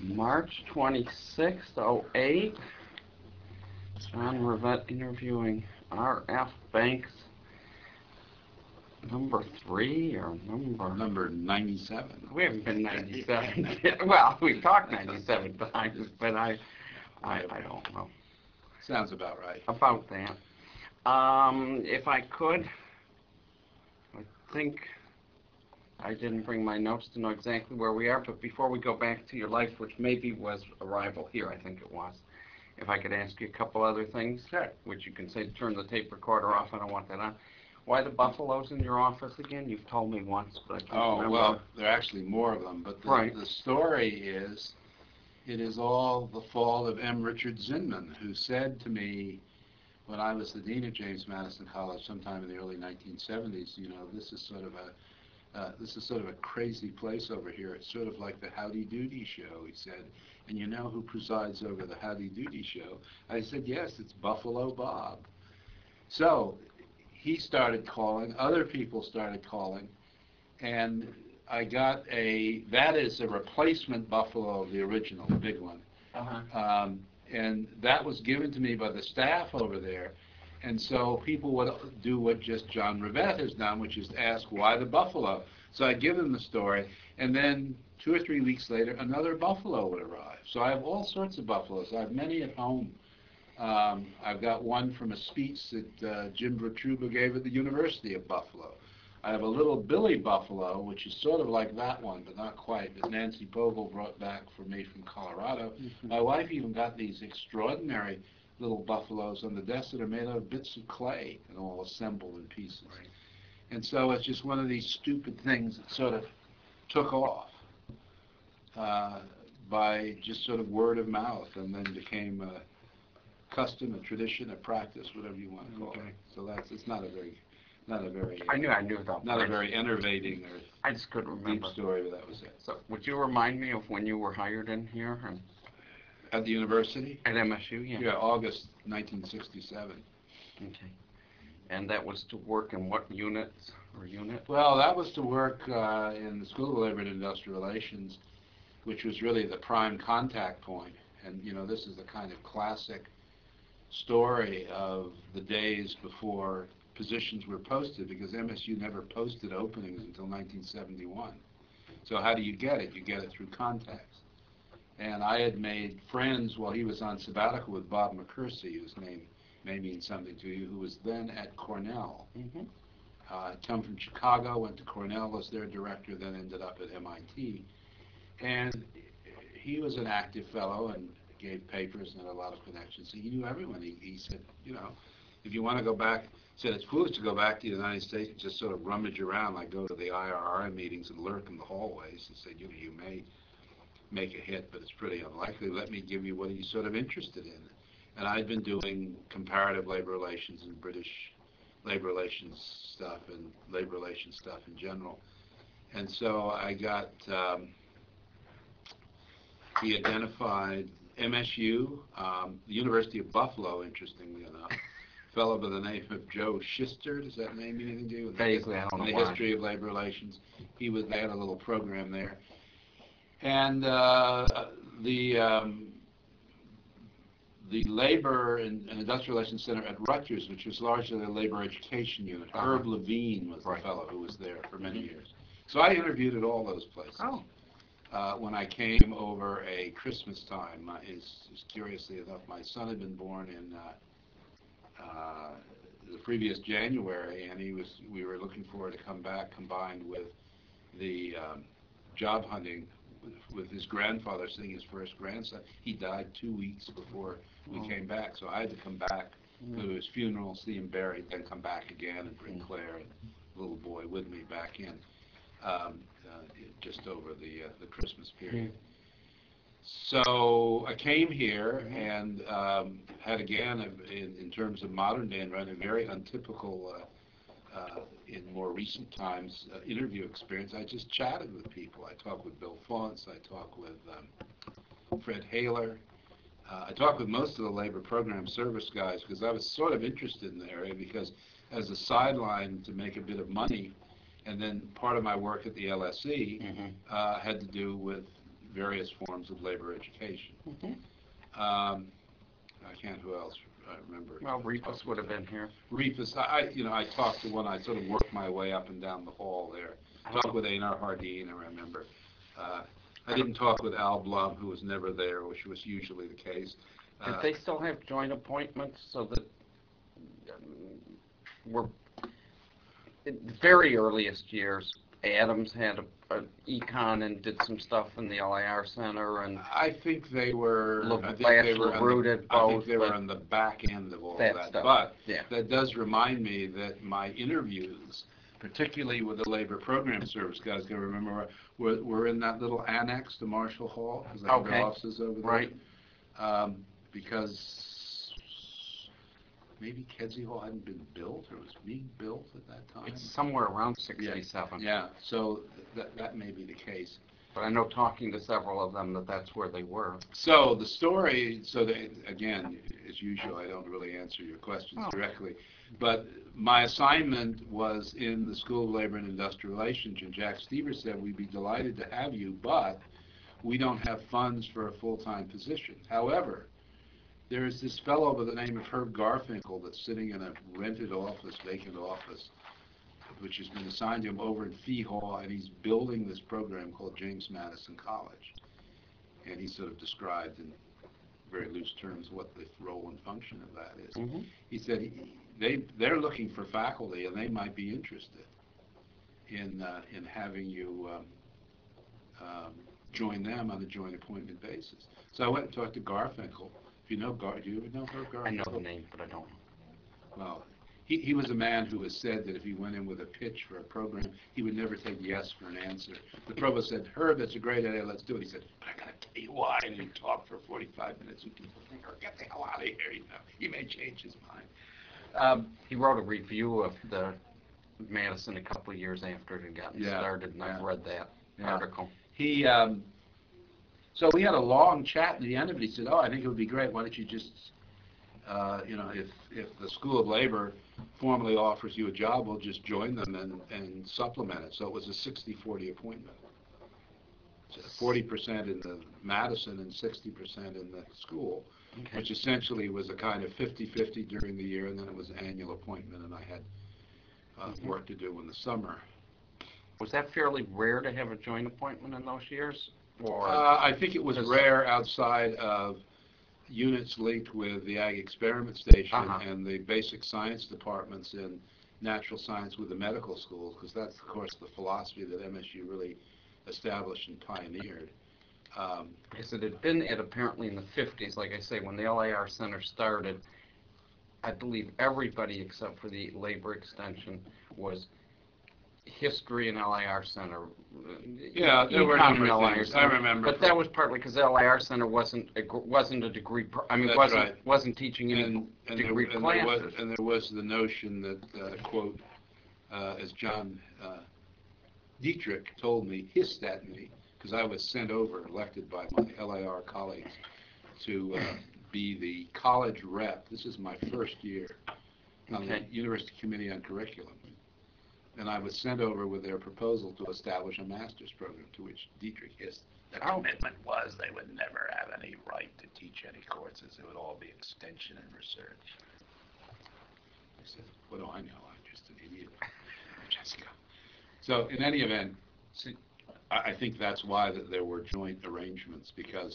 March 26th, '08. John Rivette interviewing R.F. Banks, number 3 or number... Number 97. We haven't been 97 yet. Well, we've talked 97 times, but I don't know. Sounds about right. About that. If I could, I think I didn't bring my notes to know exactly where we are, but before we go back to your life, which maybe was arrival here, I think it was, if I could ask you a couple other things, Sure. which you can say, turn the tape recorder off, I don't want that on. Why the buffaloes in your office again? You've told me once, but I can't remember. Oh, well, there are actually more of them, but Right. the story is, it is all the fault of M. Richard Zinman, who said to me when I was the dean at James Madison College sometime in the early 1970s, you know, this is sort of a crazy place over here. It's sort of like the Howdy Doody show, he said. And you know who presides over the Howdy Doody show? I said, yes, it's Buffalo Bob. So he started calling, other people started calling, and I got that is a replacement buffalo of the original, the big one. And that was given to me by the staff over there. And so people would do what just John Rivette has done, which is ask, why the buffalo? So I give them the story, and then 2 or 3 weeks later, another buffalo would arrive. So I have all sorts of buffaloes. I have many at home. I've got one from a speech that Jim Bertruba gave at the University of Buffalo. I have a little Billy buffalo, which is sort of like that one, but not quite, that Nancy Bogle brought back for me from Colorado. My wife even got these extraordinary little buffaloes on the desk that are made out of bits of clay and all assembled in pieces. Right. And so it's just one of these stupid things that sort of took off by just sort of word of mouth, and then became a custom, a tradition, a practice, whatever you want to call it. So it's not a very I knew that. not a very enervating or I just couldn't remember. deep story, but that was it. So would you remind me of when you were hired in here and At the university? at MSU? Yeah. Yeah, August 1967. Okay. And that was to work in what units or unit? Well, that was to work in the School of Labor and Industrial Relations, which was really the prime contact point. And, you know, this is the kind of classic story of the days before positions were posted, because MSU never posted openings until 1971. So how do you get it? You get it through contacts. And I had made friends while he was on sabbatical with Bob McCursey, whose name may mean something to you, who was then at Cornell. Come from Chicago, went to Cornell, was their director, then ended up at MIT. And he was an active fellow and gave papers and had a lot of connections. So he knew everyone. He said, you know, if you want to go back, he said it's foolish to go back to the United States and just sort of rummage around, like go to the IRR meetings and lurk in the hallways. He said, you know, you may make a hit, but it's pretty unlikely. Let me give you what he's sort of interested in. And I'd been doing comparative labor relations and British labor relations stuff and labor relations stuff in general. And so I got, he identified MSU, the University of Buffalo, interestingly enough, a fellow by the name of Joe Schister. Does that name anything to you? Vaguely, I don't know in the why. history of labor relations. They had a little program there. And the Labor and Industrial Relations Center at Rutgers, which was largely a labor education unit. Herb Levine was the fellow who was there for many years. So I interviewed at all those places. When I came over a Christmas time, curiously enough, my son had been born in the previous January, and we were looking forward to come back, combined with the job hunting with his grandfather seeing his first grandson. He died 2 weeks before we came back, so I had to come back to his funeral, see him buried, then come back again and bring Claire and the little boy with me back in just over the Christmas period. So I came here and had, again, in terms of modern day environment, a very untypical, in more recent times, interview experience. I just chatted with people. I talked with Bill Faunce. I talked with Fred Haler. I talked with most of the labor program service guys, because I was sort of interested in the area, because as a sideline to make a bit of money, and then part of my work at the LSE had to do with various forms of labor education. Mhm. I can't, who else I remember? Well, Repus would have been here. Repus, I talked to one, I sort of worked my way up and down the hall there. Talked with Einar Hardin, I remember. I didn't talk with Al Blum, who was never there, which was usually the case. Did they still have joint appointments so that we're in the very earliest years, Adams had a econ and did some stuff in the LIR Center, and I think they were. I think they were LeRoux did I think both, they were but on the back end of all that that. stuff, But yeah. that does remind me that my interviews, particularly with the Labor Program Service guys, got to remember, we're in that little annex to Marshall Hall, because I have their Okay. offices over there. Right. Because maybe Kedzie Hall hadn't been built, or was being built at that time. It's somewhere around 67. Yeah, so that may be the case. But I know talking to several of them that that's where they were. So the story, again, as usual, I don't really answer your questions directly, but my assignment was in the School of Labor and Industrial Relations, and Jack Stevers said, we'd be delighted to have you, but we don't have funds for a full-time position. However, there is this fellow by the name of Herb Garfinkel that's sitting in a rented office, vacant office, which has been assigned to him over in Fee Hall, and he's building this program called James Madison College. And he sort of described in very loose terms what the role and function of that is. Mm-hmm. He said they're looking for faculty, and they might be interested in having you join them on a joint appointment basis. So I went and talked to Garfinkel. If you know do you know Herb Garfinkel? I know the name, but I don't. Well, he was a man who has said that if he went in with a pitch for a program, he would never take yes for an answer. The provost said, Herb, that's a great idea, let's do it. He said, but I got to tell you why. And he talked for 45 minutes, and people think, Herb, get the hell out of here. You know, he may change his mind. He wrote a review of the Madison a couple of years after it had gotten started, and I've read that article. He, so we had a long chat at the end of it. He said, I think it would be great. Why don't you just, if the School of Labor formally offers you a job, we'll just join them and supplement it. So it was a 60-40 appointment. So 40% in the Madison and 60% in the school, which essentially was a kind of 50-50 during the year, and then it was an annual appointment, and I had work to do in the summer. Was that fairly rare to have a joint appointment in those years? Or I think it was rare outside of units linked with the Ag Experiment Station and the basic science departments in natural science with the medical schools, because that's, of course, the philosophy that MSU really established and pioneered. Because it had been apparently in the 50s, like I say, when the LIR Center started, I believe everybody except for the labor extension was history and LIR Center. Yeah, there were a number of things. I remember. But that was partly because the LIR Center wasn't a degree. Wasn't teaching any degree classes. And there was the notion that quote, as John Dietrich told me, hissed at me, because I was sent over, elected by my LIR colleagues to be the college rep. This is my first year on the University Committee on Curriculum. And I was sent over with their proposal to establish a master's program, to which Dietrich hissed. The commitment was they would never have any right to teach any courses. It would all be extension and research. I said, what do I know? I'm just an idiot. Jessica. So in any event, I think that's why there were joint arrangements, because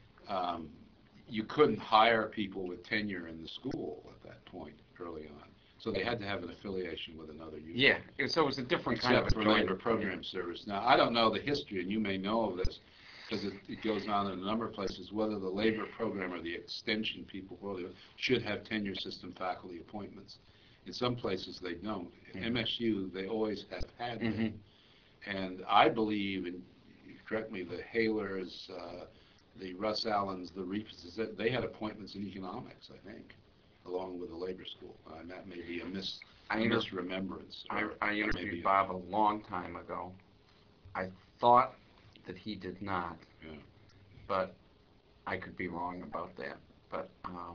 you couldn't hire people with tenure in the school at that point early on. So they had to have an affiliation with another unit. Yeah, so it was a different kind of a joint. Except for Labor Program Service. Now, I don't know the history, and you may know of this, because it goes on in a number of places, whether the labor program or the extension people should have tenure system faculty appointments. In some places, they don't. In MSU, they always have had them. And I believe, and correct me, the Halers, the Russ Allens, the Reeves, they had appointments in economics, I think, along with the labor school. And that may be a misremembrance. I interviewed Bob a long time ago. I thought that he did not, but I could be wrong about that. But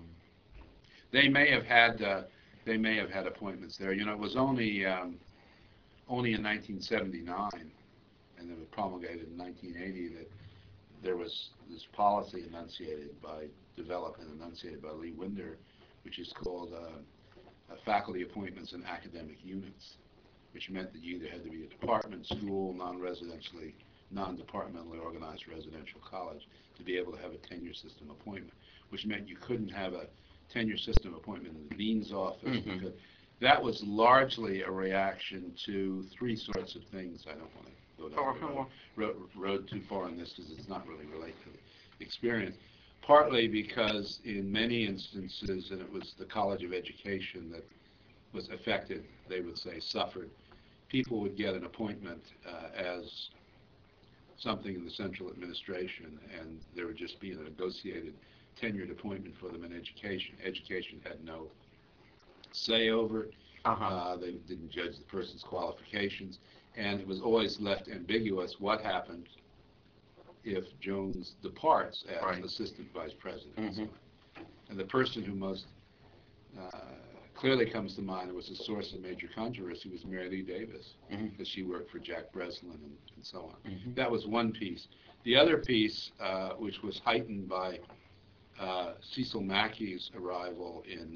they may have had appointments there. You know, it was only in 1979, and it was promulgated in 1980, that there was this policy developed and enunciated by Lee Winder, which is called faculty appointments in academic units, which meant that you either had to be a department, school, non-departmentally organized residential college to be able to have a tenure system appointment, which meant you couldn't have a tenure system appointment in the dean's office. Because that was largely a reaction to three sorts of things. I don't want to go down the road too far on this because it's not really related to the experience. Partly because in many instances, and it was the College of Education that was affected, they would say suffered, people would get an appointment as something in the central administration, and there would just be a negotiated tenured appointment for them in education. Education had no say over it. They didn't judge the person's qualifications, and it was always left ambiguous what happens if Jones departs as assistant vice president. And the person who most clearly comes to mind, was a source of major controversy, was Mary Lee Davis, because she worked for Jack Breslin and so on. That was one piece. The other piece, which was heightened by Cecil Mackey's arrival in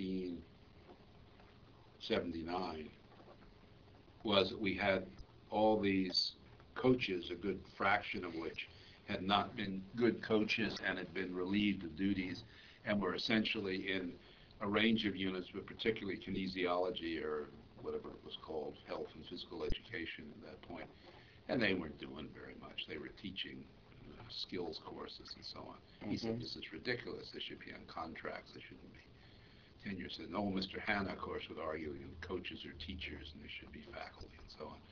1979, was that we had all these coaches, a good fraction of which had not been good coaches and had been relieved of duties and were essentially in a range of units, but particularly kinesiology or whatever it was called, health and physical education at that point. And they weren't doing very much. They were teaching skills courses and so on. He said, this is ridiculous. They should be on contracts. They shouldn't be tenure. Said, no, Mr. Hanna, of course, would argue that coaches are teachers and they should be faculty and so on.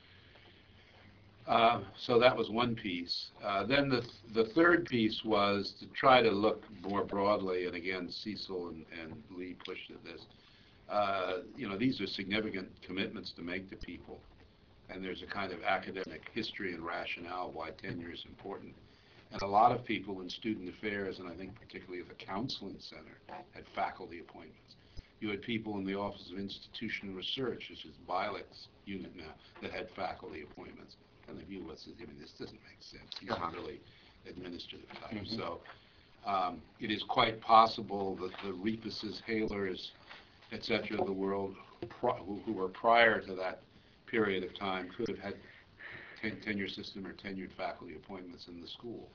So that was one piece. Then the third piece was to try to look more broadly, and again, Cecil and Lee pushed at this. These are significant commitments to make to people, and there's a kind of academic history and rationale why tenure is important. And a lot of people in student affairs, and I think particularly at the counseling center, had faculty appointments. You had people in the Office of Institutional Research, which is Bialec's unit now, that had faculty appointments. And the view was, this doesn't make sense. These are really administrative types. So it is quite possible that the Repuses, Halers, et cetera, of the world who were prior to that period of time could have had tenure system or tenured faculty appointments in the school.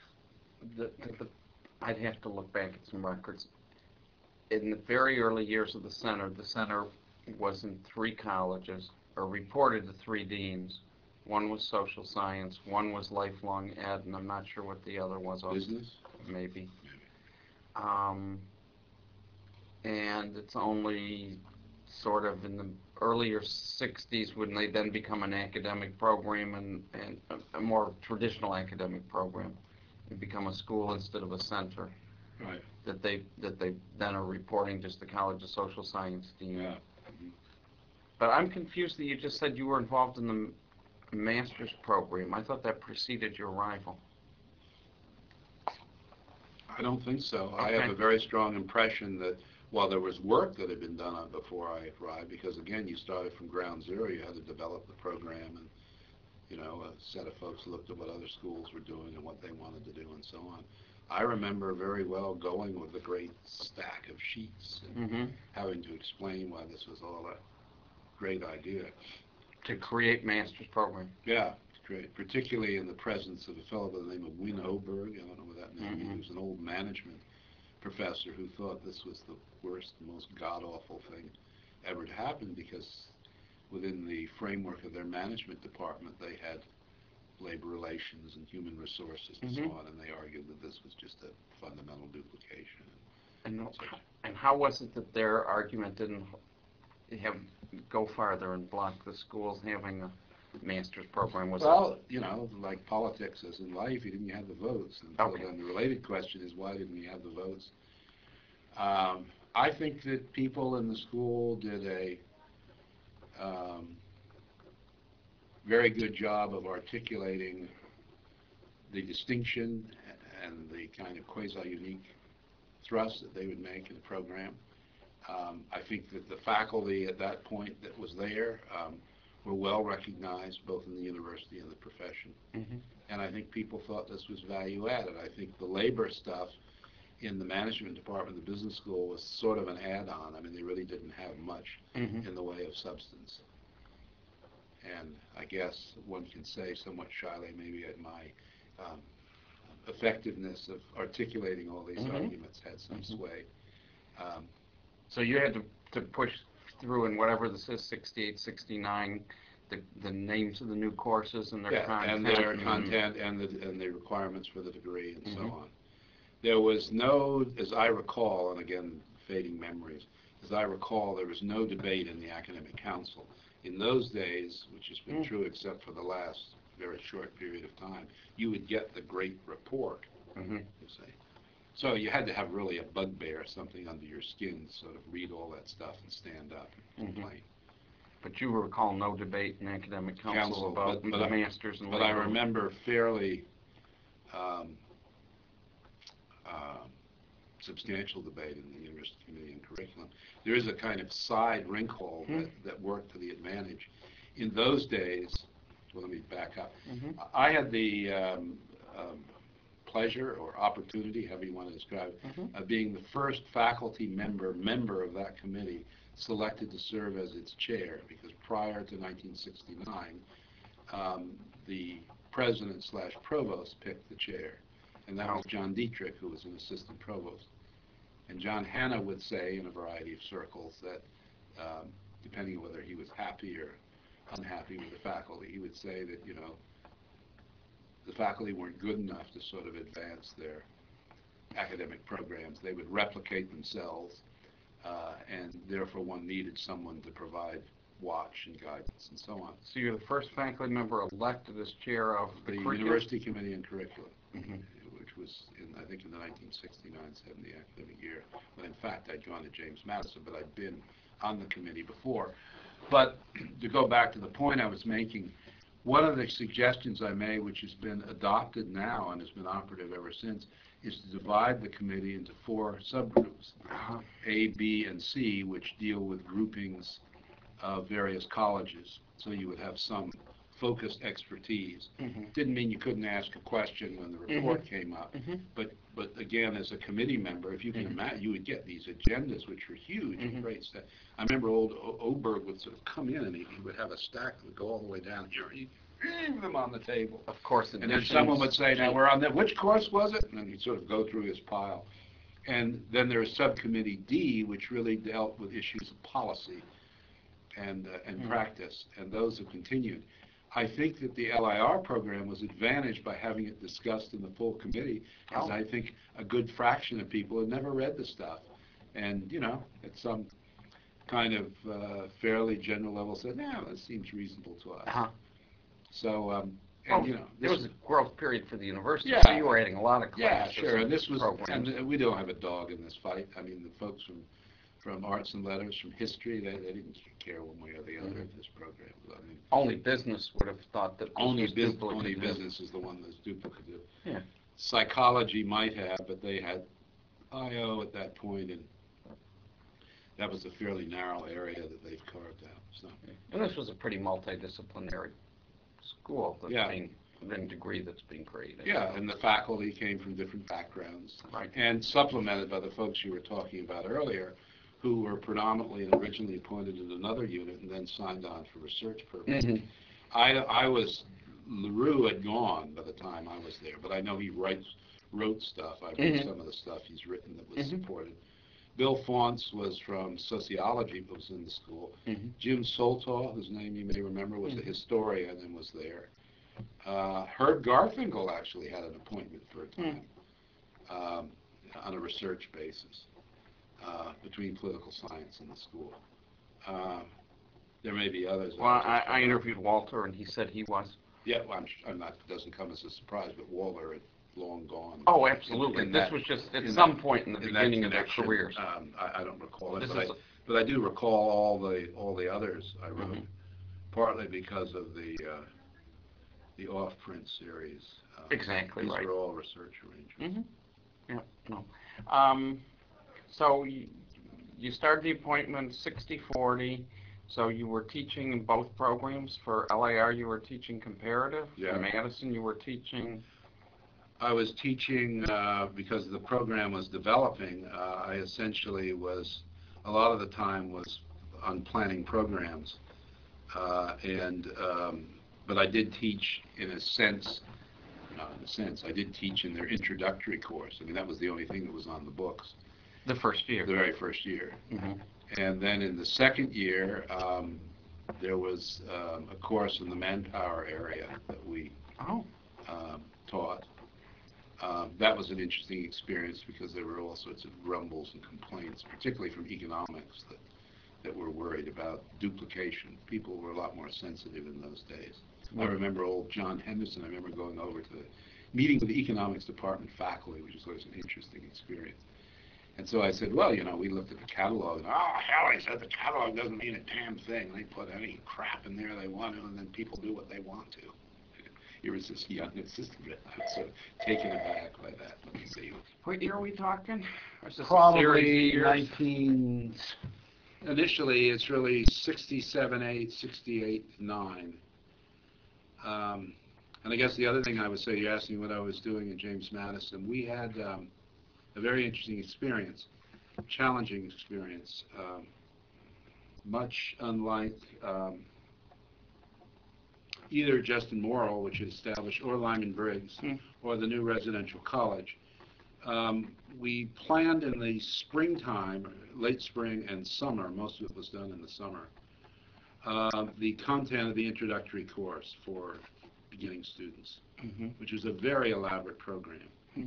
I'd have to look back at some records. In the very early years of the center was in 3 colleges, or reported to 3 deans. One was social science, one was lifelong ed, and I'm not sure what the other was. Business? Maybe. And it's only sort of in the earlier 60s when they then become an academic program and a more traditional academic program and become a school instead of a center. Right. That they then are reporting just the College of Social Science dean. Yeah. But I'm confused that you just said you were involved in the master's program. I thought that preceded your arrival. I don't think so. Okay. I have a very strong impression that while there was work that had been done on before I arrived, because again, you started from ground zero, you had to develop the program, and a set of folks looked at what other schools were doing and what they wanted to do and so on. I remember very well going with a great stack of sheets and having to explain why this was all a great idea. To create master's program. Yeah, great. Particularly in the presence of a fellow by the name of Win Oberg. I don't know what that name is. He was an old management professor who thought this was the worst, most god-awful thing ever to happen, because within the framework of their management department, they had labor relations and human resources and so on, and they argued that this was just a fundamental duplication. And how was it that their argument didn't go farther and block the schools having a master's program? Well, like politics as in life, you didn't have the votes. And so then the related question is, why didn't we have the votes? I think that people in the school did a very good job of articulating the distinction and the kind of quasi-unique thrust that they would make in the program. I think that the faculty at that point that was there were well recognized both in the university and the profession. Mm-hmm. And I think people thought this was value added. I think the labor stuff in the management department of the business school was sort of an add-on. I mean, they really didn't have much Mm-hmm. in the way of substance. And I guess one can say somewhat shyly maybe at my effectiveness of articulating all these Mm-hmm. arguments had some Mm-hmm. sway. Um, So you had to push through in whatever this is, 68, 69, the names of the new courses and their yeah, content. and their content and the requirements for the degree and so Mhm. on. There was no, as I recall, and again, fading memories, as I recall, there was no debate in the academic council. In those days, which has been true except for the last very short period of time, you would get the great report, Mm-hmm. you see. So you had to have really a bugbear, something under your skin to sort of read all that stuff and stand up and Mhm. complain. But you recall no debate in academic council about the masters and but I labor. remember fairly um, uh, substantial debate in the University Committee on Curriculum. There is a kind of side wrinkle that worked to the advantage. In those days, well, let me back up. Mm-hmm. I had the pleasure or opportunity, however you want to describe it, Mm-hmm. of being the first faculty member of that committee selected to serve as its chair, because prior to 1969, the president/provost picked the chair, and that was John Dietrich, who was an assistant provost. And John Hanna would say in a variety of circles that, depending on whether he was happy or unhappy with the faculty, he would say that, you know, the faculty weren't good enough to sort of advance their academic programs. They would replicate themselves, and therefore one needed someone to provide watch and guidance and so on. So you're the first faculty member elected as chair of the curriculum? University Committee on Curriculum, Mm-hmm. which was, I think, in the 1969-70 academic year, when in fact I'd gone to James Madison, but I'd been on the committee before. But to go back to the point I was making, one of the suggestions I made, which has been adopted now and has been operative ever since, is to divide the committee into 4 subgroups, A, B, and C, which deal with groupings of various colleges. So you would have some focused expertise. Mm-hmm. Didn't mean you couldn't ask a question when the report came up, but again, as a committee member, if you can imagine, you would get these agendas, which were huge and great stuff. I remember old Oberg would sort of come in and he would have a stack that would go all the way down here. He'd leave them on the table. Of course, and then someone would say, now we're on that, which course was it? And then he'd sort of go through his pile. And then there's Subcommittee D, which really dealt with issues of policy and practice, and those have continued. I think that the LIR program was advantaged by having it discussed in the full committee, because I think a good fraction of people had never read the stuff. And, you know, at some kind of fairly general level said, no, that seems reasonable to us. So, and, you know, there was a growth period for the university, Yeah. so you were adding a lot of yeah, classes. sure, and this was, programs. and we don't have a dog in this fight. I mean, the folks from arts and letters, from history, they didn't care one way or the other if this program was. I mean, Only business would have thought that this only was duplicative. only business is the one that's duplicative. Yeah. Psychology might have, but they had IO at that point, and that was a fairly narrow area that they've carved out. So, And this was a pretty multidisciplinary school that's Yeah. being degree that's being created. yeah, and the faculty came from different backgrounds, Right. and supplemented by the folks you were talking about earlier, who were predominantly and originally appointed in another unit and then signed on for research purposes. Mhm. I was, LaRue had gone by the time I was there, but I know he wrote stuff. I read some of the stuff he's written that was supported. Bill Faunce was from sociology, but was in the school. Jim Soltau, whose name you may remember, was a historian and was there. Herb Garfinkel actually had an appointment for a time on a research basis between political science and the school. There may be others. Well, I interviewed Walter, and he said he was. Yeah, well, I'm not. It doesn't come as a surprise, but Waller had long gone. Oh, absolutely. in This that- was just at in some that- point in the in that beginning of their connection. careers. I don't recall it, This but is I do recall all the others I wrote, partly because of the off-print series. Exactly These right. were all research arrangements. Yeah, no. So you started the appointment 60-40, So you were teaching in both programs. For LAR, you were teaching comparative. Yeah. For Madison, you were teaching. I was teaching because the program was developing. I essentially was, a lot of the time was on planning programs. But I did teach in a sense, not in a sense, I did teach in their introductory course. I mean, that was the only thing that was on the books, The first year. the very first year. Mm-hmm. And then in the second year, there was a course in the manpower area that we Oh. taught. That was an interesting experience because there were all sorts of grumbles and complaints, particularly from economics, that were worried about duplication. People were a lot more sensitive in those days. I remember old John Henderson. I remember going over to the meeting with the economics department faculty, which was always an interesting experience. And so I said, well, we looked at the catalog, and hell, I said, the catalog doesn't mean a damn thing. They put any crap in there they want to, and then people do what they want to. Here was this young assistant. I was sort of taken aback by that. Let me see. What year are we talking? Or is this a series Probably of years? 19. Initially, it's really 67, 8, 68, 9. And I guess the other thing I would say, you asked me what I was doing at James Madison. We had a very interesting experience, challenging experience, much unlike either Justin Morrill, which had established, or Lyman Briggs, or the new residential college. We planned in the springtime, late spring and summer, most of it was done in the summer, the content of the introductory course for beginning students, which was a very elaborate program.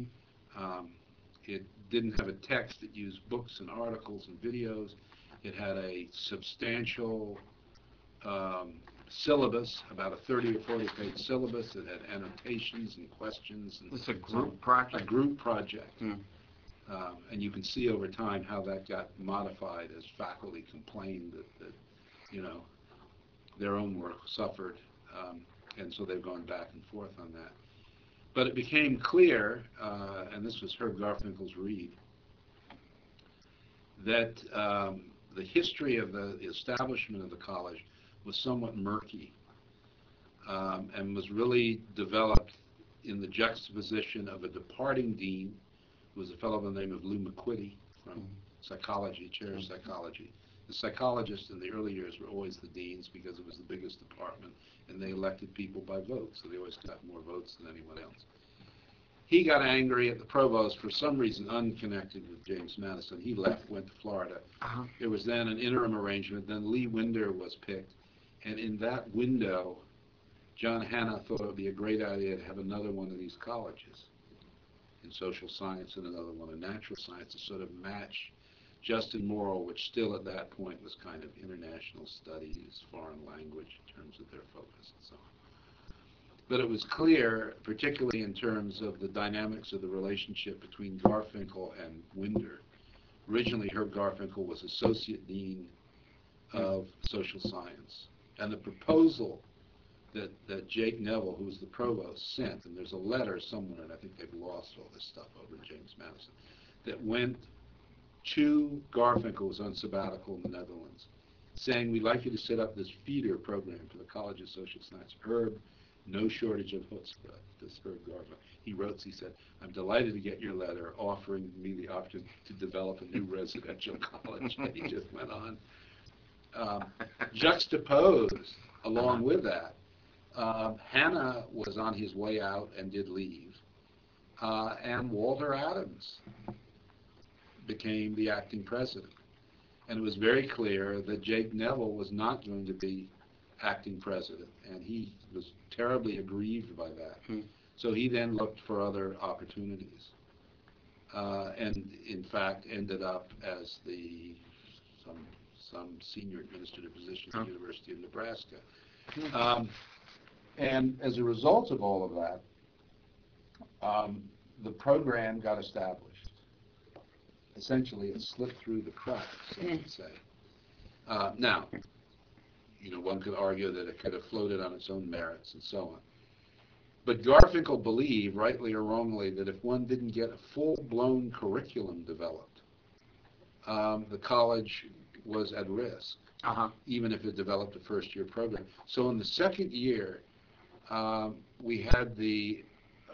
It didn't have a text. It used books and articles and videos. It had a substantial syllabus, about a 30 or 40 page syllabus. It had annotations and questions. And This is a group project? A group project. And you can see over time how that got modified as faculty complained that their own work suffered. And so they've gone back and forth on that. But it became clear, and this was Herb Garfinkel's read, that the history of the establishment of the college was somewhat murky, and was really developed in the juxtaposition of a departing dean, who was a fellow by the name of Lou McQuitty from psychology, chair of psychology. The psychologists in the early years were always the deans because it was the biggest department, and they elected people by vote, so they always got more votes than anyone else. He got angry at the provost for some reason unconnected with James Madison. He left, went to Florida. There was then an interim arrangement. Then Lee Winder was picked, and in that window, John Hanna thought it would be a great idea to have another one of these colleges in social science and another one in natural science to sort of match Justin Morrill, which still at that point was kind of international studies, foreign language in terms of their focus and so on. But it was clear, particularly in terms of the dynamics of the relationship between Garfinkel and Winder. Originally, Herb Garfinkel was Associate Dean of Social Science. And the proposal that Jake Neville, who was the provost, sent, and there's a letter somewhere, and I think they've lost all this stuff over at James Madison, that went to Garfinkel, who was on sabbatical in the Netherlands, saying, we'd like you to set up this feeder program for the College of Social Science. Herb, no shortage of chutzpah, this Herb Garfinkel. He wrote, he said, I'm delighted to get your letter offering me the opportunity to develop a new residential college. And he just went on. Juxtaposed along with that, Hanna was on his way out and did leave, and Walter Adams became the acting president. And it was very clear that Jake Neville was not going to be acting president, and he was terribly aggrieved by that. So he then looked for other opportunities, and in fact ended up as some senior administrative position at the University of Nebraska. And as a result of all of that, the program got established. Essentially, it slipped through the cracks, so to say. Now, one could argue that it could have floated on its own merits and so on. But Garfinkel believed, rightly or wrongly, that if one didn't get a full-blown curriculum developed, the college was at risk. even if it developed a first-year program. So in the second year, we had the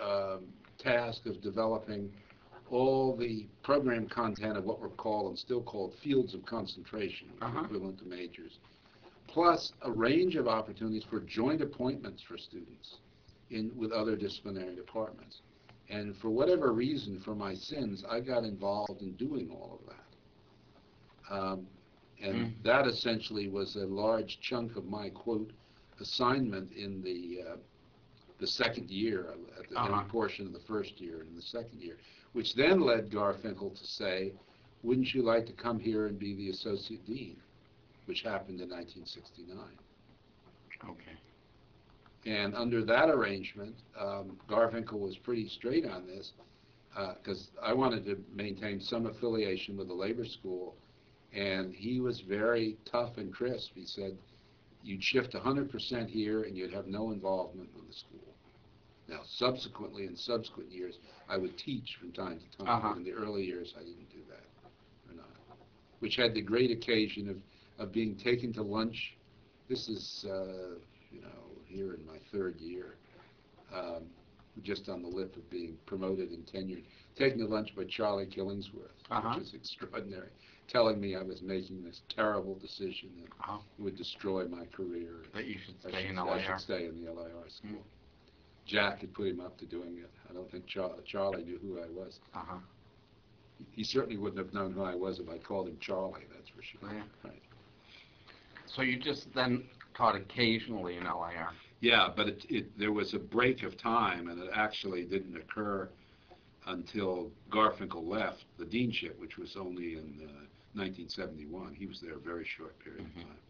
task of developing all the program content of what were called and still called fields of concentration, which are equivalent to majors, plus a range of opportunities for joint appointments for students with other disciplinary departments. And for whatever reason, for my sins, I got involved in doing all of that. And that essentially was a large chunk of my, quote, assignment in the second year, at the end portion of the first year and the second year, which then led Garfinkel to say, wouldn't you like to come here and be the associate dean, which happened in 1969. Okay. And under that arrangement, Garfinkel was pretty straight on this, because I wanted to maintain some affiliation with the labor school, and he was very tough and crisp. He said, you'd shift 100% here and you'd have no involvement with the school. Now, subsequently, in subsequent years, I would teach from time to time. But in the early years, I didn't do that, or not. Which had the great occasion of being taken to lunch. This is, here in my third year, just on the lip of being promoted and tenured, taken to lunch by Charlie Killingsworth, which is extraordinary, telling me I was making this terrible decision that would destroy my career. That you should stay in LIR. I should stay in the LIR school. Jack had put him up to doing it. I don't think Charlie knew who I was. He certainly wouldn't have known who I was if I called him Charlie, that's for sure. Yeah. Right. So you just then taught occasionally in LIR? Yeah, but there was a break of time, and it actually didn't occur until Garfinkel left the deanship, which was only in 1971. He was there a very short period of time.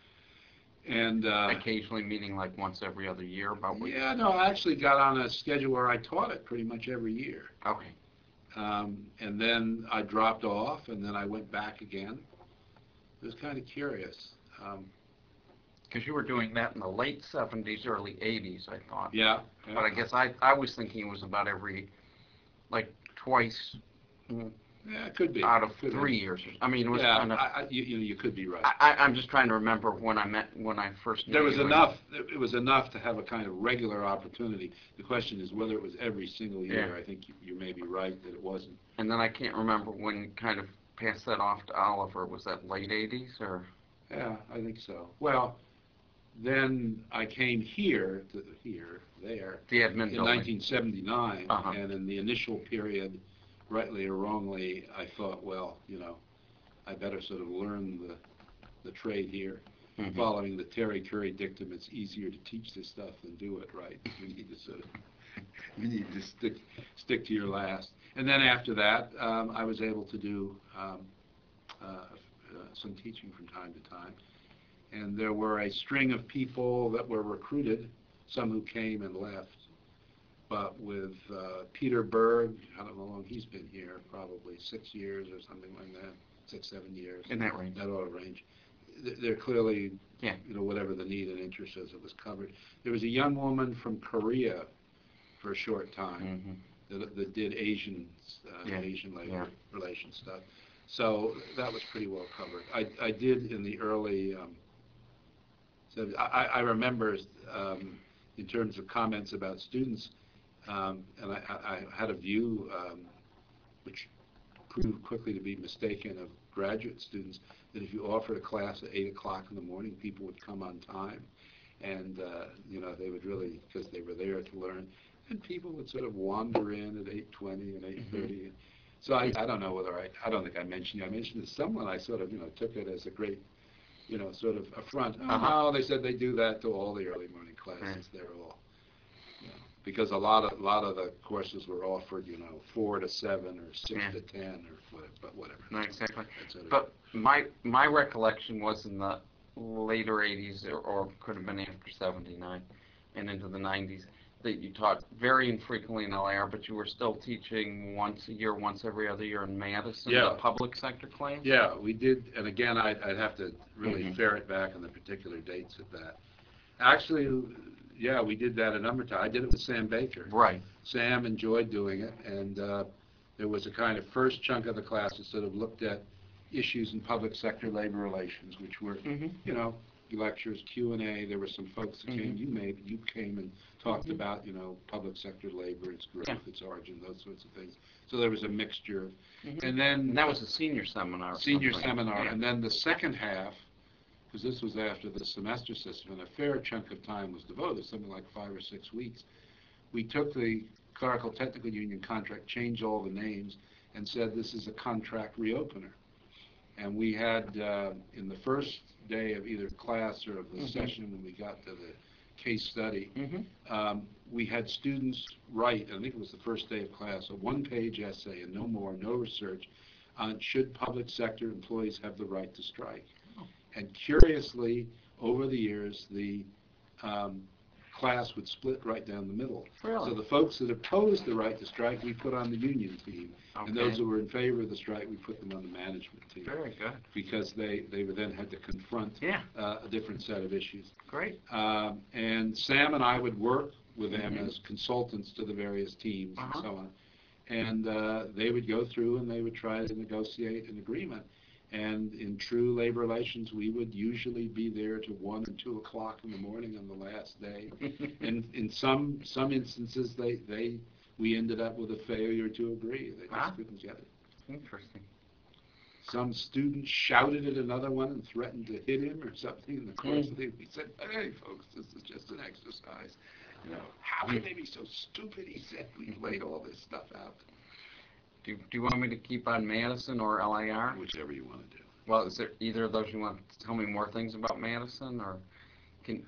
And occasionally, meaning like once every other year? Yeah, no, I actually got on a schedule where I taught it pretty much every year. Okay. And then I dropped off, and then I went back again. It was kind of curious. Because you were doing that in the late 70s, early 80s, I thought. Yeah. But I guess I was thinking it was about every, like, twice. Yeah, it could be. Out of 3 years. I mean, it was kind of. You could be right. I'm just trying to remember when I first knew there was you. Enough. It was enough to have a kind of regular opportunity. The question is whether it was every single year. Yeah. I think you may be right that it wasn't. And then I can't remember when you kind of passed that off to Oliver. Was that late 80s or? Yeah, I think so. Well, then I came there, The admin in building. 1979, and in the initial period, rightly or wrongly, I thought, well, I better sort of learn the trade here. Following the Terry Curry dictum, it's easier to teach this stuff than do it right. You need to stick to your last. And then after that, I was able to do some teaching from time to time. And there were a string of people that were recruited, some who came and left. But with Peter Berg, I don't know how long he's been here, probably 6 years or something like that, 6, 7 years. In that range. That ought to range. They're clearly, yeah. Whatever the need and interest is, it was covered. There was a young woman from Korea for a short time that did Asian labor relations stuff. So that was pretty well covered. I did in the early, I remember in terms of comments about students, and I had a view which proved quickly to be mistaken of graduate students, that if you offered a class at 8 o'clock in the morning, people would come on time, and they would really, because they were there to learn, and people would sort of wander in at 8:20 and 8:30. So I don't know whether I don't think I mentioned it to someone. I sort of took it as a great sort of affront. Oh, they said they do that to all the early morning classes. They're all, because a lot of the courses were offered, 4 to 7 or 6 to 10 or whatever. Not exactly. But my recollection was in the later 80s or could have been after 79 and into the 90s that you taught very infrequently in LIR, but you were still teaching once a year, once every other year in Madison, the public sector class? Yeah, we did, and again, I'd have to really ferret back on the particular dates of that. Actually, yeah, we did that a number of times. I did it with Sam Baker. Right. Sam enjoyed doing it, and there was a kind of first chunk of the class that sort of looked at issues in public sector labor relations, which were, you know, lectures, Q&A. There were some folks that came. You came and talked about, you know, public sector labor, its growth, its origin, those sorts of things. So there was a mixture. And then And that was a senior seminar. And then the second half, because this was after the semester system, and a fair chunk of time was devoted, something like 5 or 6 weeks. We took the Clerical Technical Union contract, changed all the names, and said this is a contract reopener. And we had, in the first day of either class or of the session, when we got to the case study, we had students write, I think it was the first day of class, a one-page essay and no more, no research, on should public sector employees have the right to strike. And curiously, over the years, the class would split right down the middle. Really? So the folks that opposed the right to strike, we put on the union team. Okay. And those that were in favor of the strike, we put them on the management team. Very good. Because they would then had to confront a different set of issues. Great. And Sam and I would work with them as consultants to the various teams and so on. And they would go through and they would try to negotiate an agreement. And in true labor relations, we would usually be there to 1 and 2 o'clock in the morning on the last day. And in some instances, we ended up with a failure to agree. They just couldn't get it. Interesting. Some student shouted at another one and threatened to hit him or something in the course of the day. He said, "Hey, folks, this is just an exercise. You know, how can they be so stupid?" He said, "We laid all this stuff out." Do you want me to keep on Madison or LIR? Whichever you want to do. Well, is there either of those you want to tell me more things about Madison, or can?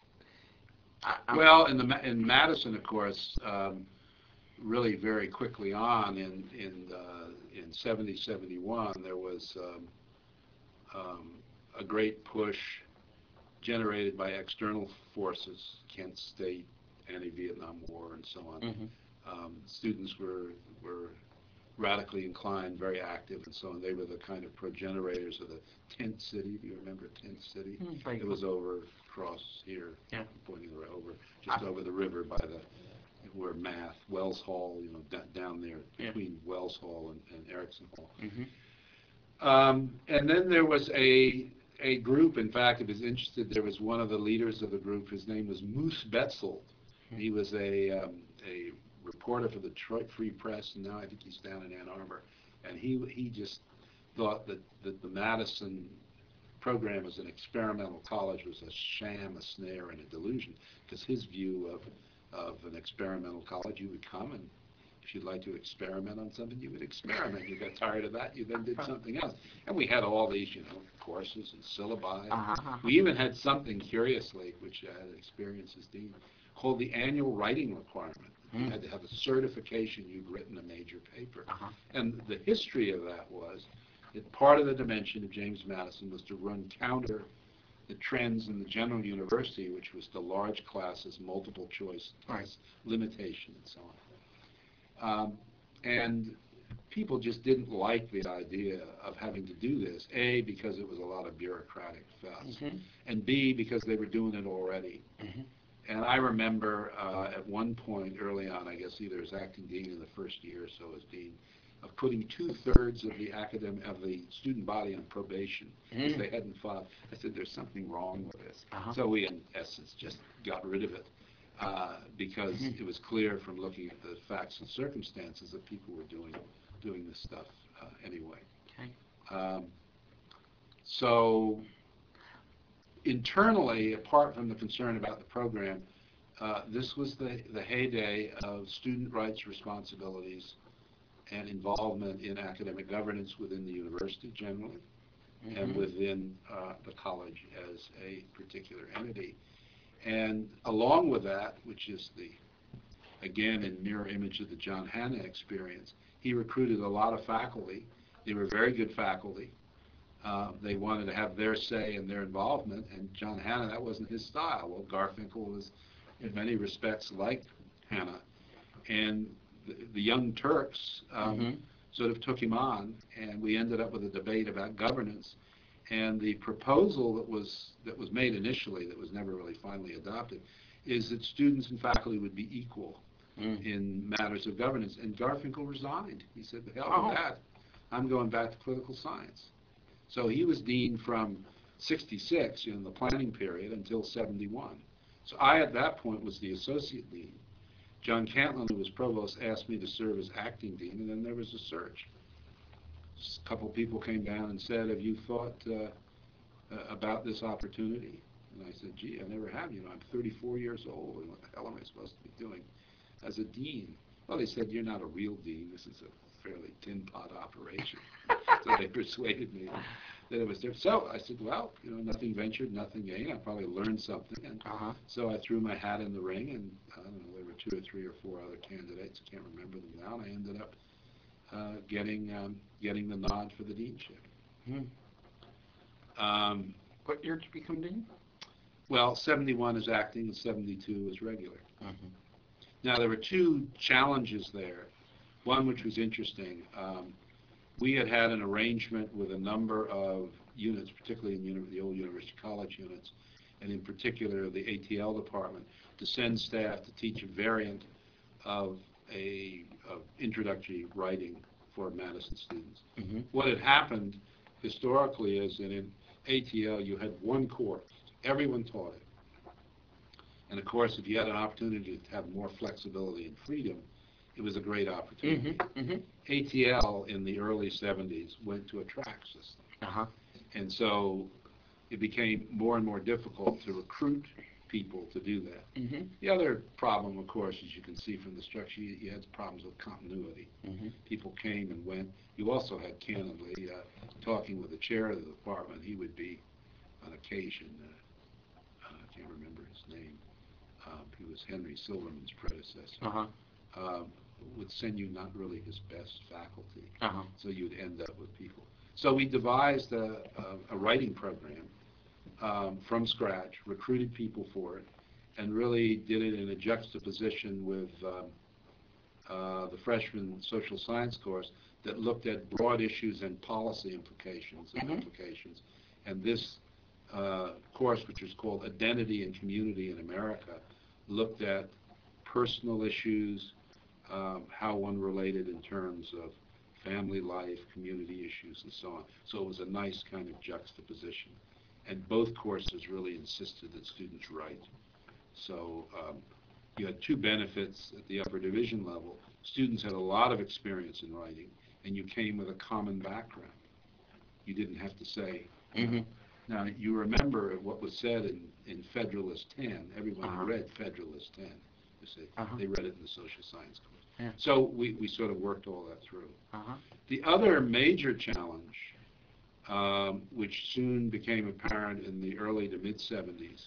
Well, in Madison, of course, really very quickly on in 70, 71, there was a great push generated by external forces, Kent State, anti-Vietnam War, and so on. Students were radically inclined, very active, and so on. They were the kind of progenitors of the Tent City. Do you remember Tent City? It was over across here, pointing over, just over the river by where Wells Hall, you know, down there between Wells Hall and Erickson Hall. And then there was a group. In fact, if it's interested, there was one of the leaders of the group. His name was Moose Betzel. He was a reporter for the Detroit Free Press, and now I think he's down in Ann Arbor. And he just thought that the Madison program as an experimental college was a sham, a snare, and a delusion, because his view of an experimental college, you would come, and if you'd like to experiment on something, you would experiment. You got tired of that, you then did something else. And we had all these, you know, courses and syllabi. We even had something, curiously, which I had experience as dean, called the annual writing requirement. You had to have a certification you'd written a major paper. And the history of that was that part of the dimension of James Madison was to run counter the trends in the general university, which was the large classes, multiple choice test, limitation, and so on. And people just didn't like the idea of having to do this, A, because it was a lot of bureaucratic fuss, and B, because they were doing it already. And I remember at one point early on, I guess either as acting dean in the first year or so as dean, of putting 2/3 of the student body on probation because they hadn't filed. I said, "There's something wrong with this." So we, in essence, just got rid of it because it was clear from looking at the facts and circumstances that people were doing this stuff anyway. So internally, apart from the concern about the program, this was the heyday of student rights responsibilities and involvement in academic governance within the university generally and within the college as a particular entity. And along with that, which is again, in mirror image of the John Hanna experience, he recruited a lot of faculty. They were very good faculty. They wanted to have their say and their involvement, and John Hanna, that wasn't his style. Well, Garfinkel was, in many respects, like Hanna. And the Young Turks sort of took him on, and we ended up with a debate about governance. And the proposal that was made initially, that was never really finally adopted, is that students and faculty would be equal in matters of governance. And Garfinkel resigned. He said, "The hell with that. I'm going back to political science." So he was dean from 66, the planning period, until 71. So I, at that point, was the associate dean. John Cantlin, who was provost, asked me to serve as acting dean, and then there was a search. A couple people came down and said, have you thought about this opportunity? And I said, gee, I never have. I'm 34 years old, and what the hell am I supposed to be doing as a dean? Well, they said, you're not a real dean. This is a fairly tin pot operation. So they persuaded me that it was different. So I said, well, nothing ventured, nothing gained. I probably learned something. And so I threw my hat in the ring, and I don't know, there were 2 or 3 or 4 other candidates. I can't remember them now. And I ended up getting the nod for the deanship. What year did you become dean? Well, 71 is acting, and 72 is regular. Now, there were 2 challenges there. One, which was interesting, we had an arrangement with a number of units, particularly in the old University College units, and in particular the ATL department, to send staff to teach a variant of introductory writing for Madison students. What had happened historically is that in ATL you had one course. Everyone taught it. And of course, if you had an opportunity to have more flexibility and freedom, it was a great opportunity. ATL in the early 70s went to a track system. And so it became more and more difficult to recruit people to do that. The other problem, of course, as you can see from the structure, you had problems with continuity. People came and went. You also had, candidly, talking with the chair of the department, he would be, on occasion, I can't remember his name, he was Henry Silverman's predecessor, would send you not really his best faculty, so you'd end up with people. So we devised a writing program from scratch, recruited people for it, and really did it in a juxtaposition with the freshman social science course that looked at broad issues and policy implications and implications. And this course, which was called Identity and Community in America, looked at personal issues, how one related in terms of family life, community issues, and so on. So it was a nice kind of juxtaposition. And both courses really insisted that students write. So you had 2 benefits at the upper division level. Students had a lot of experience in writing, and you came with a common background. You didn't have to say. Now, you remember what was said in Federalist 10. Everyone read Federalist 10. You see, they read it in the social science course. So we sort of worked all that through. The other major challenge, which soon became apparent in the early to mid-70s,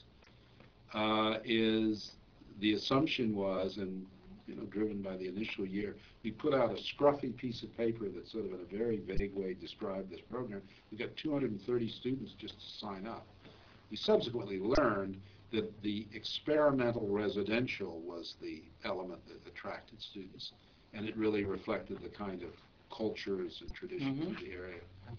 is the assumption was, and driven by the initial year, we put out a scruffy piece of paper that sort of in a very vague way described this program. We got 230 students just to sign up. We subsequently learned that the experimental residential was the element that attracted students, and it really reflected the kind of cultures and traditions of the area.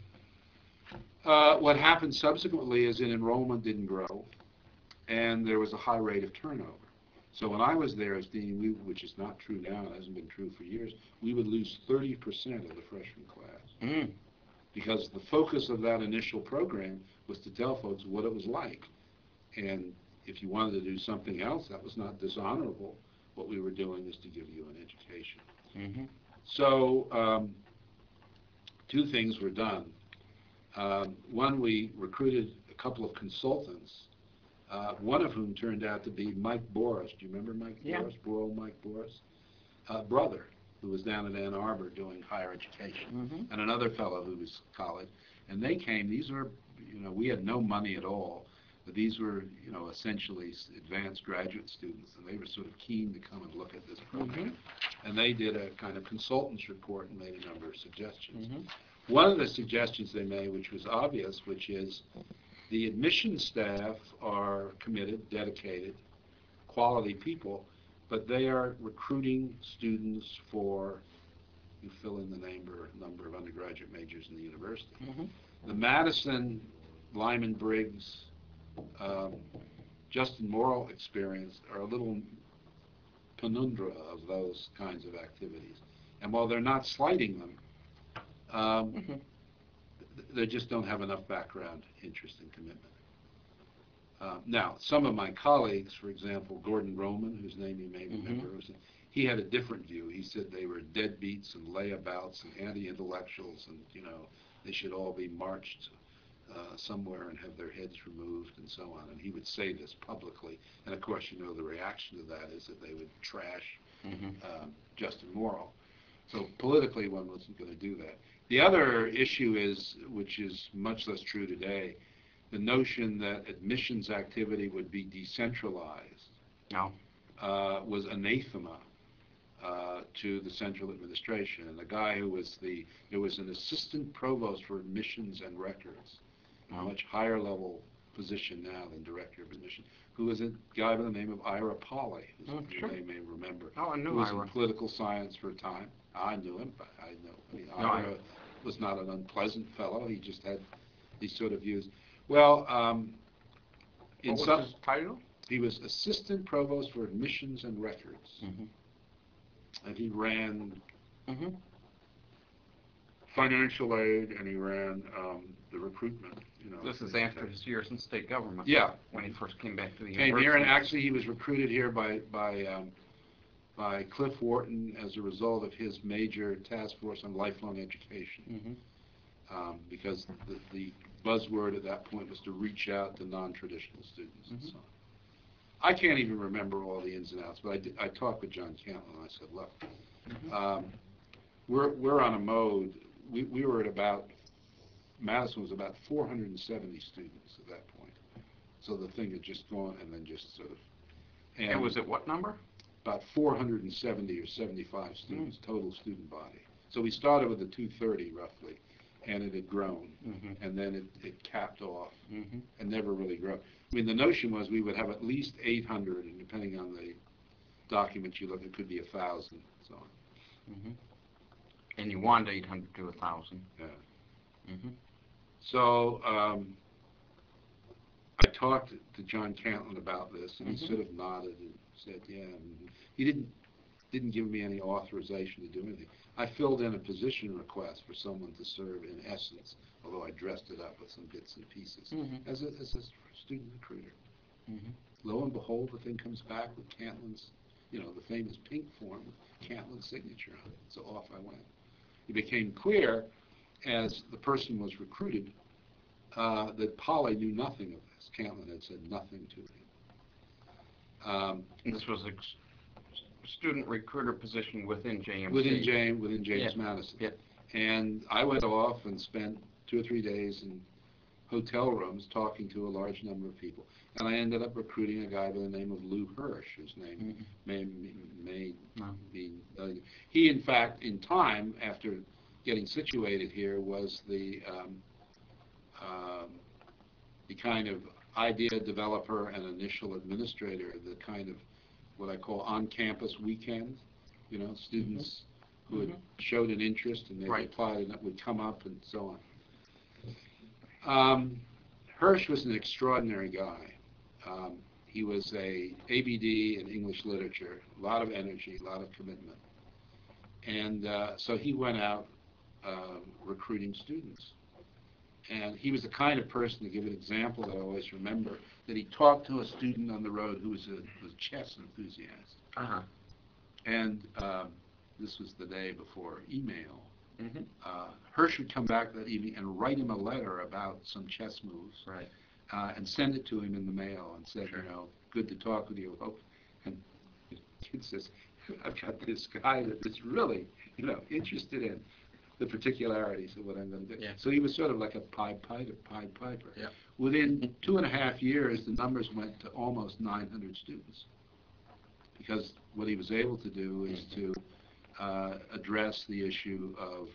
What happened subsequently is that enrollment didn't grow, and there was a high rate of turnover. So when I was there as dean, which is not true now, it hasn't been true for years, we would lose 30% of the freshman class. Because the focus of that initial program was to tell folks what it was like. And if you wanted to do something else, that was not dishonorable. What we were doing is to give you an education. So 2 things were done. One, we recruited a couple of consultants, one of whom turned out to be Mike Boris. Do you remember Mike Boris? Poor Mike Boris? Brother, who was down at Ann Arbor doing higher education, and another fellow who was college. And they came, these were, we had no money at all, but these were, essentially advanced graduate students, and they were sort of keen to come and look at this program. And they did a kind of consultant's report and made a number of suggestions. One of the suggestions they made, which was obvious, which is the admissions staff are committed, dedicated, quality people, but they are recruiting students for, you fill in the number of undergraduate majors in the university. The Madison, Lyman Briggs, Justin Morrill experience are a little penumbra of those kinds of activities. And while they're not slighting them, they just don't have enough background, interest, and commitment. Now, some of my colleagues, for example, Gordon Roman, whose name you may remember, he had a different view. He said they were deadbeats and layabouts and anti-intellectuals, and they should all be marched somewhere and have their heads removed and so on. And he would say this publicly. And of course, the reaction to that is that they would trash Justin Morrill. So politically, one wasn't going to do that. The other issue is, which is much less true today, the notion that admissions activity would be decentralized was anathema to the central administration. And the guy there was an assistant provost for admissions and records, a much higher level position now than director of admission, who was a guy by the name of Ira Polley, who you may remember. I knew who was Ira. in political science for a time. I knew him, but Ira was not an unpleasant fellow. He just had these sort of views. Well, what was his title? He was assistant provost for admissions and records, and he ran financial aid, and he ran the recruitment. This is after his years in state government. Yeah, when he first came back to the came university. here, and actually he was recruited here by Cliff Wharton as a result of his major task force on lifelong education, because the buzzword at that point was to reach out to non-traditional students and so on. I can't even remember all the ins and outs, but I talked with John Cantlin, and I said, look, we're on a mode. We were at about, Madison was about 470 students at that point. So the thing had just gone and then just sort of. And was it what number? About 470 or 75 students, total student body. So we started with a 230 roughly, and it had grown, and then it capped off and never really grew. I mean, the notion was we would have at least 800, and depending on the documents you look, it could be 1,000, so on. And you wanted 800 to 1,000. Yeah. So I talked to John Cantlin about this, and he sort of nodded and said, yeah. And he didn't give me any authorization to do anything. I filled in a position request for someone to serve in Essence, although I dressed it up with some bits and pieces, as a student recruiter. Lo and behold, the thing comes back with Cantlin's, the famous pink form with Cantlin's signature on it. So off I went. It became clear as the person was recruited that Polley knew nothing of this. Cantlin had said nothing to him. And this was a student recruiter position within JMC. Within James Madison. Yeah. And I went off and spent 2 or 3 days in hotel rooms talking to a large number of people. And I ended up recruiting a guy by the name of Lou Hirsch, whose name may be... he, in fact, in time, after getting situated here, was the kind of idea developer and initial administrator, the kind of what I call on-campus weekend, students who had showed an interest and they applied and it would come up and so on. Hirsch was an extraordinary guy. He was a ABD in English literature, a lot of energy, a lot of commitment. And so he went out recruiting students. And he was the kind of person, to give an example that I always remember, that he talked to a student on the road who was a chess enthusiast. And this was the day before email. Hirsch would come back that evening and write him a letter about some chess moves, and send it to him in the mail and said, good to talk with you. And the kid says, I've got this guy that is really, interested in the particularities of what I'm going to do. Yeah. So he was sort of like a Pied Piper. Yeah. Within 2.5 years, the numbers went to almost 900 students, because what he was able to do is to address the issue of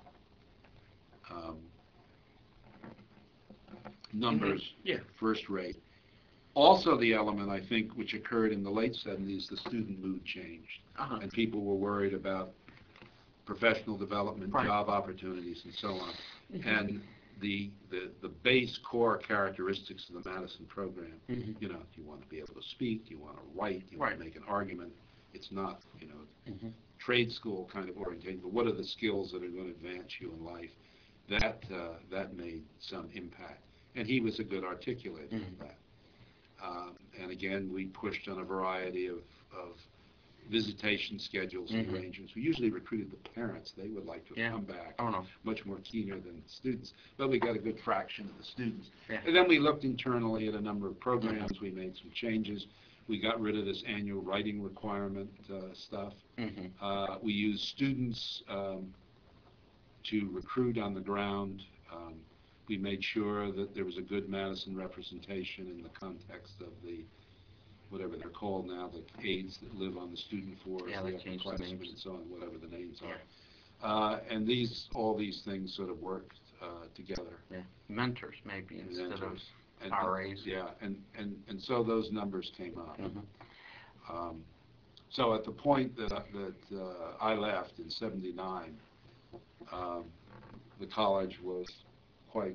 numbers, first rate. Also the element, I think, which occurred in the late 70s, the student mood changed. And people were worried about professional development, job opportunities, and so on. And the base core characteristics of the Madison program, you want to be able to speak, you want to write, you want to make an argument. It's not, trade school kind of orientation, but what are the skills that are going to advance you in life? that made some impact. And he was a good articulator of that. And again, we pushed on a variety of visitation schedules and arrangements. We usually recruited the parents. They would like to have come back, Oh, no. much more keener than the students. But we got a good fraction of the students. Yeah. And then we looked internally at a number of programs. We made some changes. We got rid of this annual writing requirement stuff. We used students to recruit on the ground. We made sure that there was a good Madison representation in the context of the, whatever they're called now, the aides that live on the student force, Yeah, the they changed the upperclassmen names. and so on, whatever the names Yeah. are. And all these things sort of worked together. Yeah. Mentors, maybe, instead Mentors. of RAs. Yeah, and so those numbers came up. So at the point that I left in '79, the college was quite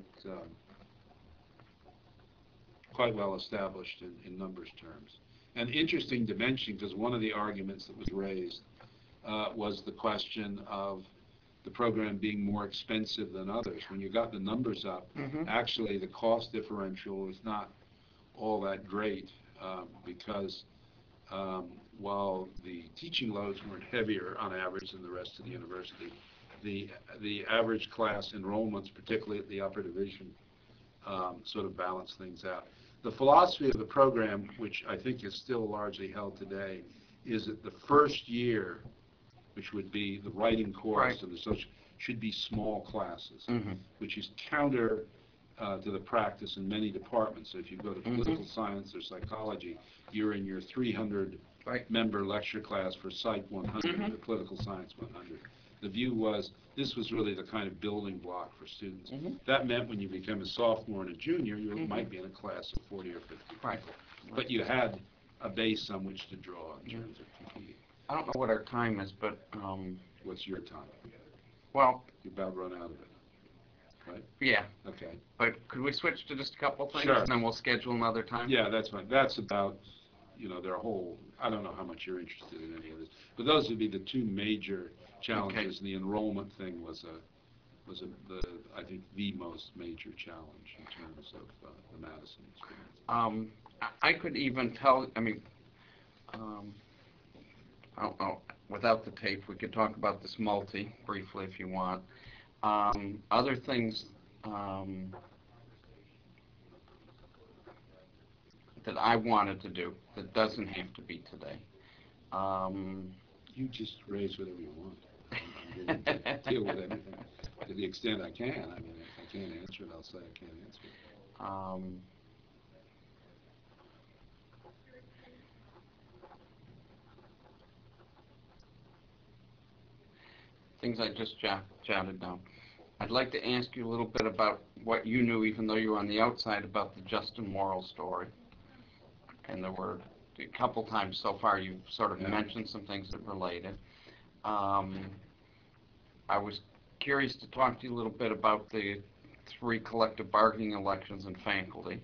well established in numbers terms. An interesting dimension, because one of the arguments that was raised was the question of the program being more expensive than others. When you got the numbers up, actually the cost differential is not all that great because while the teaching loads weren't heavier on average than the rest of the university, the average class enrollments, particularly at the upper division, sort of balance things out. The philosophy of the program, which I think is still largely held today, is that the first year, which would be the writing course and the social, should be small classes, which is counter to the practice in many departments. So if you go to political science or psychology, you're in your 300-member lecture class for Psych 100 or Political Science 100. The view was this was really the kind of building block for students. That meant when you became a sophomore and a junior, you might be in a class of 40 or 50 people. But you had a base on which to draw in terms of competing. I don't know what our time is, but What's your time? well, You about run out of it, right? yeah. Okay. But could we switch to just a couple things, Sure. and then we'll schedule another time? Yeah, that's fine. That's about, their whole, I don't know how much you're interested in any of this, but those would be the two major challenges. And the enrollment thing was I think, the most major challenge in terms of the Madison experience. I could even tell, I mean, I don't know, without the tape, we could talk about this multi briefly if you want. Other things that I wanted to do that doesn't have to be today. You just raise whatever you want. I'm willing to deal with anything to the extent I can. I mean, if I can't answer it, I'll say I can't answer it. Things I just jotted down. I'd like to ask you a little bit about what you knew, even though you were on the outside, about the Justin Morrill story. And there were a couple times so far you've sort of mentioned some things that related. I was curious to talk to you a little bit about the 3 collective bargaining elections in faculty.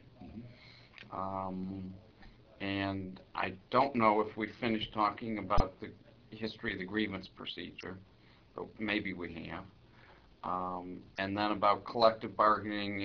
And I don't know if we finished talking about the history of the grievance procedure, but maybe we have. And then about collective bargaining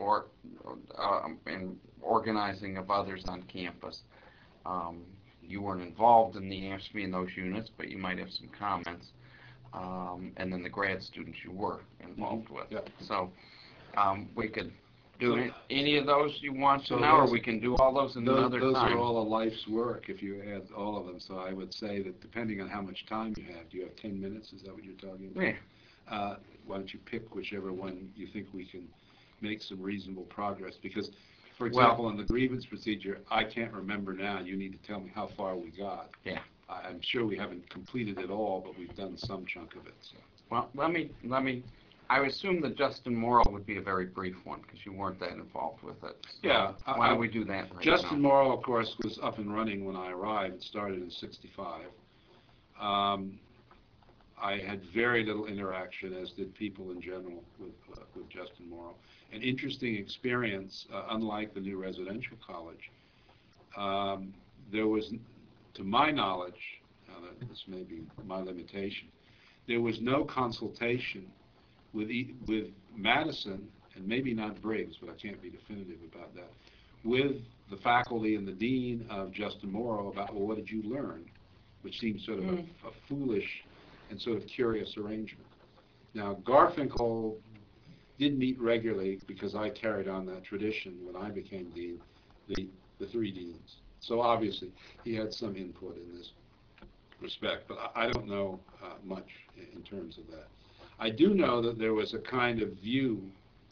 and organizing of others on campus. You weren't involved in the AFSCME in those units, but you might have some comments. And then the grad students you were involved with. So we could do any of those you want to now, or we can do all those in another time. Those are all a life's work if you add all of them. So I would say that depending on how much time you have, do you have 10 minutes? Is that what you're talking about? Yeah. Why don't you pick whichever one you think we can make some reasonable progress? Because, for example, in the grievance procedure, I can't remember now. You need to tell me how far we got. Yeah. I'm sure we haven't completed it all, but we've done some chunk of it. So. Well, let me. I assume that Justin Morrill would be a very brief one because you weren't that involved with it. So yeah. Why don't we do that right Justin now? Morrill, of course, was up and running when I arrived. It started in '65. I had very little interaction, as did people in general, with Justin Morrill. An interesting experience, unlike the new residential college. There was, to my knowledge, this may be my limitation, there was no consultation with Madison, and maybe not Briggs, but I can't be definitive about that, with the faculty and the dean of Justin Morrow about, well, what did you learn? Which seems sort of a foolish and sort of curious arrangement. Now, Garfinkel did meet regularly because I carried on that tradition when I became dean, the three deans. So obviously, he had some input in this respect, but I don't know much in terms of that. I do know that there was a kind of view,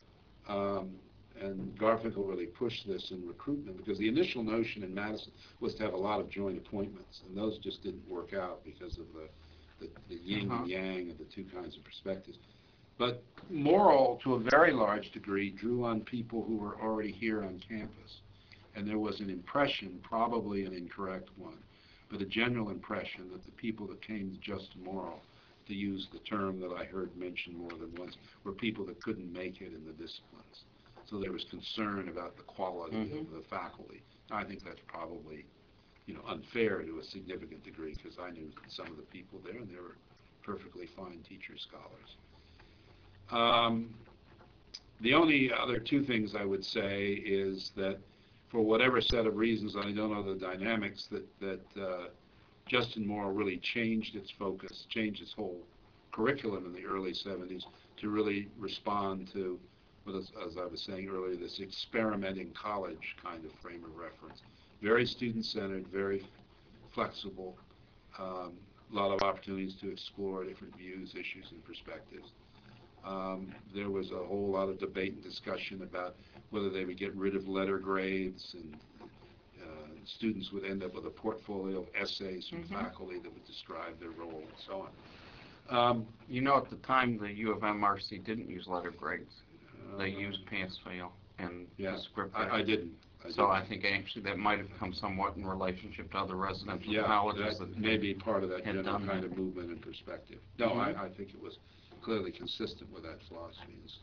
and Garfinkel really pushed this in recruitment, because the initial notion in Madison was to have a lot of joint appointments, and those just didn't work out because of the yin and yang of the two kinds of perspectives. But Morrill, to a very large degree, drew on people who were already here on campus. And there was an impression, probably an incorrect one, but a general impression that the people that came to Justin Morrill, to use the term that I heard mentioned more than once, were people that couldn't make it in the disciplines. So there was concern about the quality of the faculty. I think that's probably, unfair to a significant degree, because I knew some of the people there, and they were perfectly fine teachers, scholars. The only other two things I would say is that for whatever set of reasons, I don't know the dynamics, that Justin Morrill really changed its focus, changed its whole curriculum in the early 70s to really respond to, as I was saying earlier, this experimenting college kind of frame of reference. Very student-centered, very flexible, a lot of opportunities to explore different views, issues, and perspectives. There was a whole lot of debate and discussion about whether they would get rid of letter grades, and students would end up with a portfolio of essays from faculty that would describe their role and so on. At the time, the U of MRC didn't use letter grades. They used pass-fail and descriptive. I didn't. I think actually that might have come somewhat in relationship to other residential colleges. That may be part of that general kind of that. movement and perspective. No, I think it was clearly consistent with that philosophy and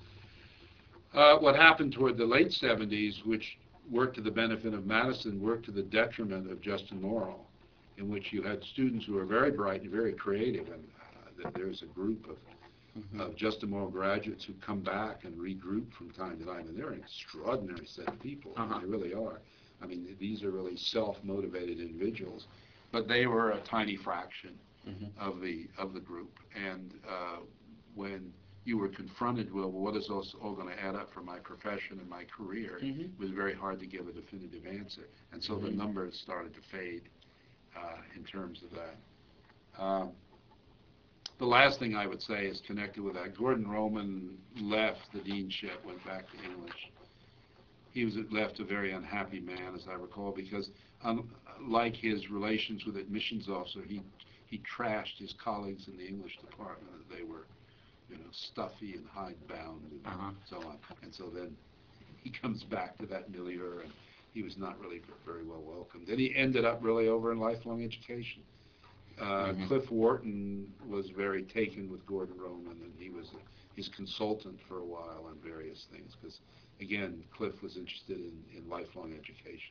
style. What happened toward the late 70s, which worked to the benefit of Madison, worked to the detriment of Justin Morrill, in which you had students who were very bright and very creative, and there's a group of Justin Morrill graduates who come back and regroup from time to time, and they're an extraordinary set of people. They really are. I mean, these are really self-motivated individuals, but they were a tiny fraction of the group. And when you were confronted with, well, what is this all going to add up for my profession and my career, it was very hard to give a definitive answer. And so the numbers started to fade in terms of that. The last thing I would say is connected with that. Gordon Roman left the deanship, went back to English. He was left a very unhappy man, as I recall, because unlike his relations with admissions officer, he trashed his colleagues in the English department that they were, stuffy and hidebound and so on. And so then he comes back to that milieu, and he was not really very well welcomed. And he ended up really over in lifelong education. Cliff Wharton was very taken with Gordon Roman, and he was his consultant for a while on various things, because, again, Cliff was interested in lifelong education.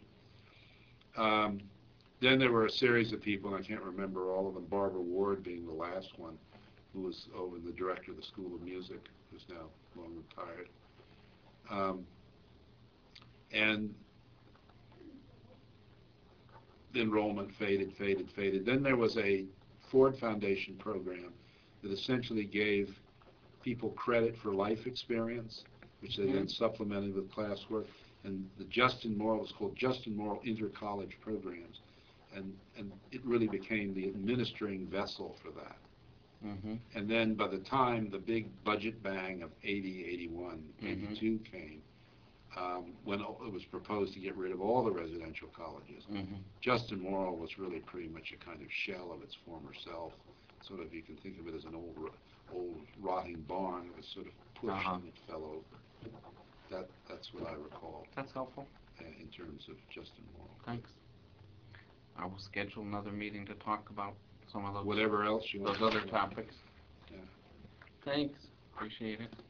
Then there were a series of people, and I can't remember all of them, Barbara Ward being the last one, who was the director of the School of Music, who's now long retired. And the enrollment faded. Then there was a Ford Foundation program that essentially gave people credit for life experience, which they then supplemented with classwork. And the Justin Morrill was called Justin Morrill Inter-College Programs. And it really became the administering vessel for that. And then by the time the big budget bang of 80, 81, 82 came, when it was proposed to get rid of all the residential colleges, Justin Morrill was really pretty much a kind of shell of its former self. Sort of, you can think of it as an old rotting barn. It was sort of pushed and it fell over. That's what I recall. That's helpful. In terms of Justin Morrill. Thanks. I will schedule another meeting to talk about some of those. Whatever else you want. Those other topics. Yeah. Thanks. Appreciate it.